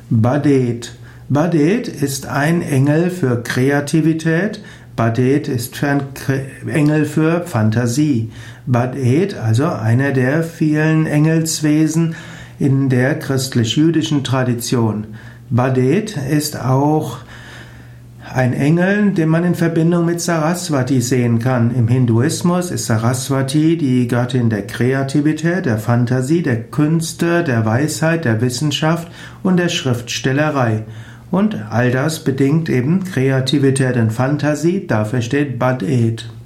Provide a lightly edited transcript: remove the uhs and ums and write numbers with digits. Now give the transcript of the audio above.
Badet. Badet ist ein Engel für Kreativität. Badet ist ein Engel für Fantasie. Badet, also einer der vielen Engelswesen in der christlich-jüdischen Tradition. Badet ist auch ein Engel, den man in Verbindung mit Saraswati sehen kann. Im Hinduismus ist Saraswati die Göttin der Kreativität, der Fantasie, der Künste, der Weisheit, der Wissenschaft und der Schriftstellerei. Und all das bedingt eben Kreativität und Fantasie, dafür steht Badet.